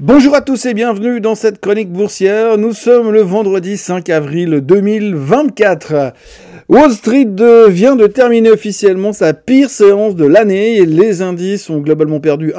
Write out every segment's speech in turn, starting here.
Bonjour à tous et bienvenue dans cette chronique boursière. Nous sommes le vendredi 5 avril 2024. Wall Street vient de terminer officiellement sa pire séance de l'année. Les indices ont globalement perdu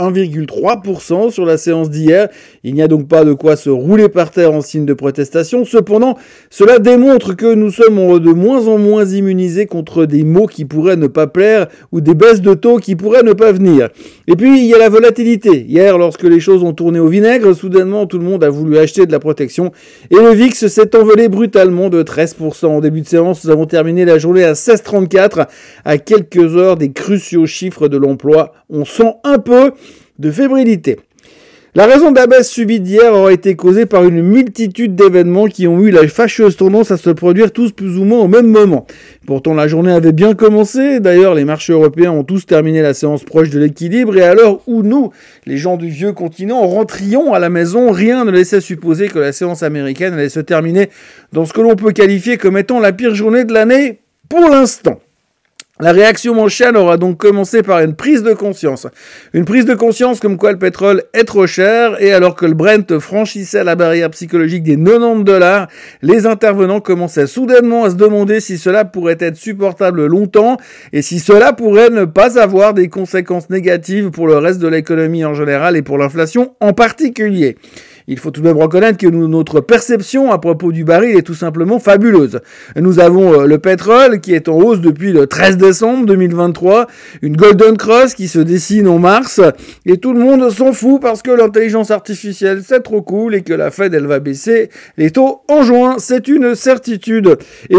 1,3% sur la séance d'hier. Il n'y a donc pas de quoi se rouler par terre en signe de protestation. Cependant, cela démontre que nous sommes de moins en moins immunisés contre des mots qui pourraient ne pas plaire ou des baisses de taux qui pourraient ne pas venir. Et puis, il y a la volatilité. Hier, lorsque les choses ont tourné au vinaigre, soudainement, tout le monde a voulu acheter de la protection et le VIX s'est envolé brutalement de 13%. En début de séance, nous avons terminé la journée à 16,34 à quelques heures des cruciaux chiffres de l'emploi. On sent un peu de fébrilité. La raison de la baisse subie d'hier aurait été causée par une multitude d'événements qui ont eu la fâcheuse tendance à se produire tous plus ou moins au même moment. Pourtant, la journée avait bien commencé. D'ailleurs, les marchés européens ont tous terminé la séance proche de l'équilibre. Et à l'heure où nous, les gens du vieux continent, rentrions à la maison, rien ne laissait supposer que la séance américaine allait se terminer dans ce que l'on peut qualifier comme étant la pire journée de l'année pour l'instant. La réaction en chaîne aura donc commencé par une prise de conscience. Une prise de conscience comme quoi le pétrole est trop cher et alors que le Brent franchissait la barrière psychologique des $90, les intervenants commençaient soudainement à se demander si cela pourrait être supportable longtemps et si cela pourrait ne pas avoir des conséquences négatives pour le reste de l'économie en général et pour l'inflation en particulier. Il faut tout de même reconnaître que notre perception à propos du baril est tout simplement fabuleuse. Nous avons le pétrole qui est en hausse depuis le 13 décembre 2023, une Golden Cross qui se dessine en mars, et tout le monde s'en fout parce que l'intelligence artificielle c'est trop cool et que la Fed elle va baisser les taux en juin, c'est une certitude. Et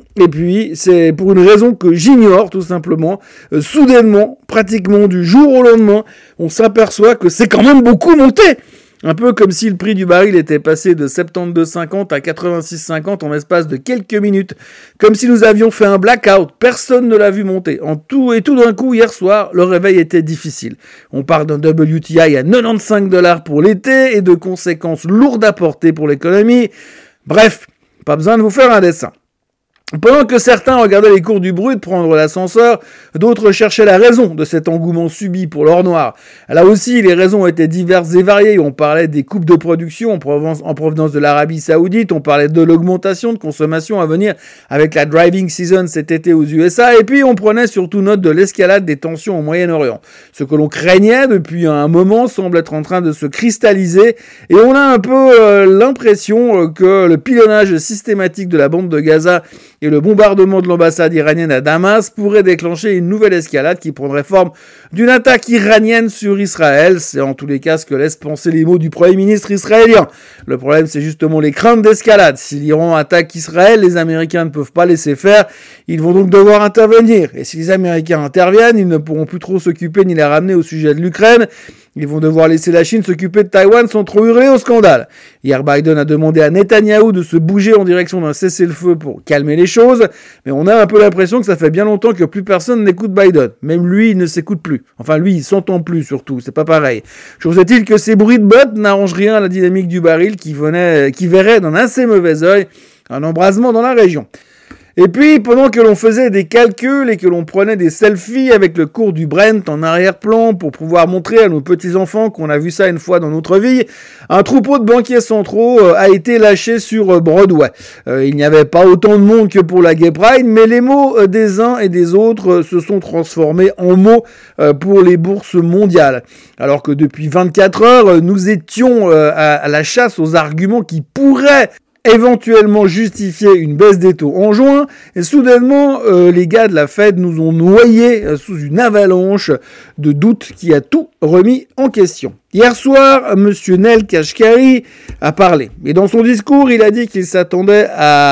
puis c'est pour une raison que j'ignore tout simplement, soudainement, pratiquement du jour au lendemain, on s'aperçoit que c'est quand même beaucoup monté. Un peu comme si le prix du baril était passé de 72,50 à 86,50 en l'espace de quelques minutes. Comme si nous avions fait un blackout. Personne ne l'a vu monter. Tout d'un coup, hier soir, le réveil était difficile. On part d'un WTI à $95 pour l'été et de conséquences lourdes à porter pour l'économie. Bref, pas besoin de vous faire un dessin. Pendant que certains regardaient les cours du brut prendre l'ascenseur, d'autres cherchaient la raison de cet engouement subi pour l'or noir. Là aussi, les raisons étaient diverses et variées. On parlait des coupes de production en provenance de l'Arabie Saoudite, on parlait de l'augmentation de consommation à venir avec la driving season cet été aux USA, et puis on prenait surtout note de l'escalade des tensions au Moyen-Orient. Ce que l'on craignait depuis un moment semble être en train de se cristalliser, et on a un peu l'impression que le pilonnage systématique de la bande de Gaza et le bombardement de l'ambassade iranienne à Damas pourrait déclencher une nouvelle escalade qui prendrait forme d'une attaque iranienne sur Israël. C'est en tous les cas ce que laissent penser les mots du Premier ministre israélien. Le problème, c'est justement les craintes d'escalade. Si l'Iran attaque Israël, les Américains ne peuvent pas laisser faire. Ils vont donc devoir intervenir. Et si les Américains interviennent, ils ne pourront plus trop s'occuper ni la ramener au sujet de l'Ukraine. Ils vont devoir laisser la Chine s'occuper de Taïwan sans trop hurler au scandale. Hier, Biden a demandé à Netanyahou de se bouger en direction d'un cessez-le-feu pour calmer les choses, mais on a un peu l'impression que ça fait bien longtemps que plus personne n'écoute Biden. Même lui, il ne s'écoute plus. Enfin, lui, il s'entend plus surtout, c'est pas pareil. Chose est-il que ces bruits de bottes n'arrangent rien à la dynamique du baril qui verrait d'un assez mauvais œil un embrasement dans la région. Et puis, pendant que l'on faisait des calculs et que l'on prenait des selfies avec le cours du Brent en arrière-plan pour pouvoir montrer à nos petits-enfants qu'on a vu ça une fois dans notre vie, un troupeau de banquiers centraux a été lâché sur Broadway. Il n'y avait pas autant de monde que pour la Gay Pride, mais les mots des uns et des autres se sont transformés en mots pour les bourses mondiales. Alors que depuis 24 heures, nous étions à la chasse aux arguments qui pourraient éventuellement justifier une baisse des taux en juin, et soudainement, les gars de la Fed nous ont noyés sous une avalanche de doutes qui a tout remis en question. Hier soir, monsieur Neel Kashkari a parlé. Et dans son discours, il a dit qu'il s'attendait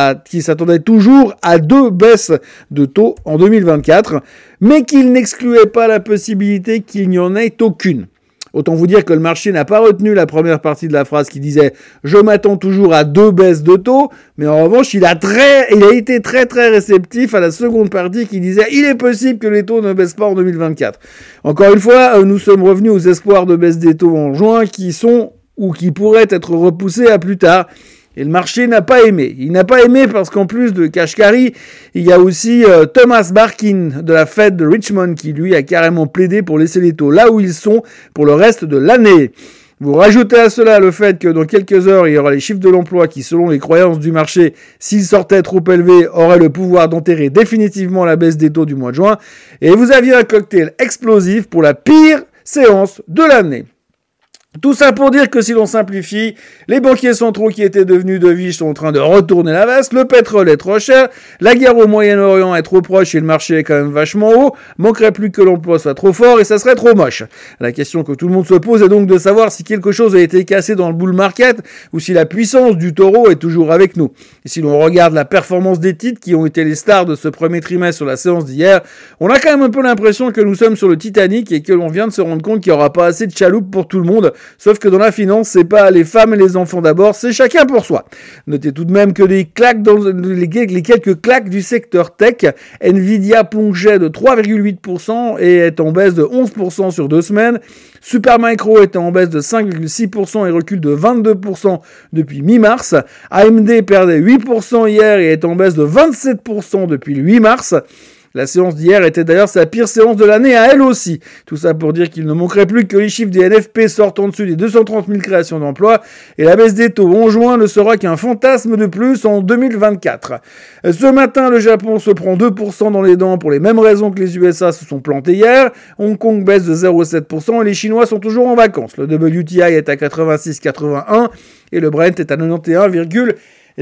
toujours à 2 baisses de taux en 2024, mais qu'il n'excluait pas la possibilité qu'il n'y en ait aucune. Autant vous dire que le marché n'a pas retenu la première partie de la phrase qui disait « Je m'attends toujours à 2 baisses de taux », mais en revanche, il a été très très réceptif à la seconde partie qui disait « Il est possible que les taux ne baissent pas en 2024 ». Encore une fois, nous sommes revenus aux espoirs de baisse des taux en juin qui sont ou qui pourraient être repoussés à plus tard. Et le marché n'a pas aimé. Il n'a pas aimé parce qu'en plus de Kashkari, il y a aussi Thomas Barkin de la Fed de Richmond qui, lui, a carrément plaidé pour laisser les taux là où ils sont pour le reste de l'année. Vous rajoutez à cela le fait que dans quelques heures, il y aura les chiffres de l'emploi qui, selon les croyances du marché, s'ils sortaient trop élevés, auraient le pouvoir d'enterrer définitivement la baisse des taux du mois de juin. Et vous aviez un cocktail explosif pour la pire séance de l'année. Tout ça pour dire que si l'on simplifie, les banquiers centraux qui étaient devenus deviches sont en train de retourner la veste, le pétrole est trop cher, la guerre au Moyen-Orient est trop proche et le marché est quand même vachement haut, manquerait plus que l'emploi soit trop fort et ça serait trop moche. La question que tout le monde se pose est donc de savoir si quelque chose a été cassé dans le bull market ou si la puissance du taureau est toujours avec nous. Et si l'on regarde la performance des titres qui ont été les stars de ce premier trimestre sur la séance d'hier, on a quand même un peu l'impression que nous sommes sur le Titanic et que l'on vient de se rendre compte qu'il n'y aura pas assez de chaloupes pour tout le monde. Sauf que dans la finance, c'est pas les femmes et les enfants d'abord, c'est chacun pour soi. Notez tout de même que les quelques claques du secteur tech, Nvidia plongeait de 3,8% et est en baisse de 11% sur 2 semaines. Supermicro était en baisse de 5,6% et recule de 22% depuis mi-mars. AMD perdait 8% hier et est en baisse de 27% depuis le 8 mars. La séance d'hier était d'ailleurs sa pire séance de l'année à elle aussi. Tout ça pour dire qu'il ne manquerait plus que les chiffres des NFP sortent en dessus des 230 000 créations d'emplois et la baisse des taux en juin ne sera qu'un fantasme de plus en 2024. Ce matin, le Japon se prend 2% dans les dents pour les mêmes raisons que les USA se sont plantés hier. Hong Kong baisse de 0,7% et les Chinois sont toujours en vacances. Le WTI est à 86,81 et le Brent est à 91,03.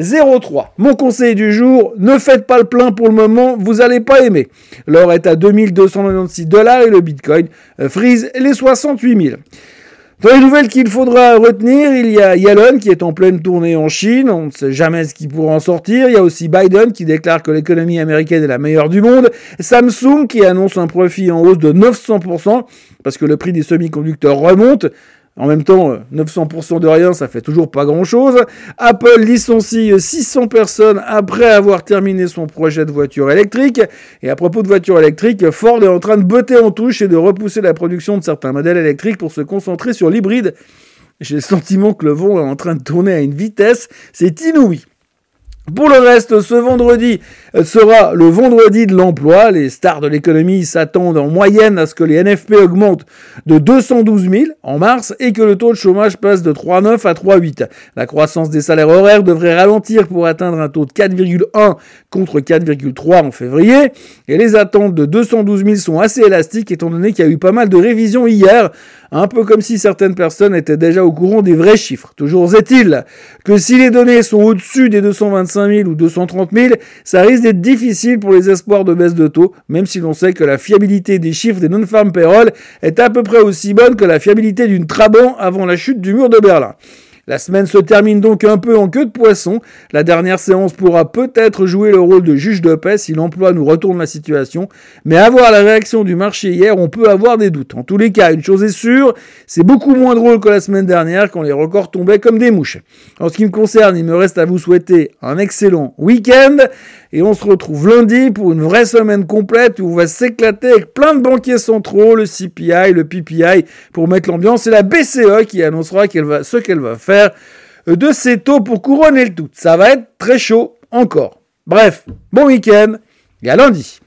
Mon conseil du jour, ne faites pas le plein pour le moment, vous allez pas aimer. L'or est à 2296 $ et le Bitcoin frise les 68 000. Dans les nouvelles qu'il faudra retenir, il y a Yellen qui est en pleine tournée en Chine, on ne sait jamais ce qui pourra en sortir. Il y a aussi Biden qui déclare que l'économie américaine est la meilleure du monde. Samsung qui annonce un profit en hausse de 900% parce que le prix des semi-conducteurs remonte. En même temps, 900% de rien, ça fait toujours pas grand-chose. Apple licencie 600 personnes après avoir terminé son projet de voiture électrique. Et à propos de voiture électrique, Ford est en train de botter en touche et de repousser la production de certains modèles électriques pour se concentrer sur l'hybride. J'ai le sentiment que le vent est en train de tourner à une vitesse, c'est inouï. Pour le reste, ce vendredi sera le vendredi de l'emploi. Les stars de l'économie s'attendent en moyenne à ce que les NFP augmentent de 212 000 en mars et que le taux de chômage passe de 3,9 à 3,8. La croissance des salaires horaires devrait ralentir pour atteindre un taux de 4,1 contre 4,3 en février. Et les attentes de 212 000 sont assez élastiques étant donné qu'il y a eu pas mal de révisions hier. Un peu comme si certaines personnes étaient déjà au courant des vrais chiffres. Toujours est-il que si les données sont au-dessus des 225 000 ou 230 000, ça risque d'être difficile pour les espoirs de baisse de taux, même si l'on sait que la fiabilité des chiffres des non-farm payroll est à peu près aussi bonne que la fiabilité d'une Trabant avant la chute du mur de Berlin. La semaine se termine donc un peu en queue de poisson. La dernière séance pourra peut-être jouer le rôle de juge de paix si l'emploi nous retourne la situation. Mais à voir la réaction du marché hier, on peut avoir des doutes. En tous les cas, une chose est sûre, c'est beaucoup moins drôle que la semaine dernière quand les records tombaient comme des mouches. En ce qui me concerne, il me reste à vous souhaiter un excellent week-end. Et on se retrouve lundi pour une vraie semaine complète où on va s'éclater avec plein de banquiers centraux, le CPI, le PPI pour mettre l'ambiance et la BCE qui annoncera ce qu'elle va faire de ses taux pour couronner le tout. Ça va être très chaud encore. Bref, bon week-end et à lundi.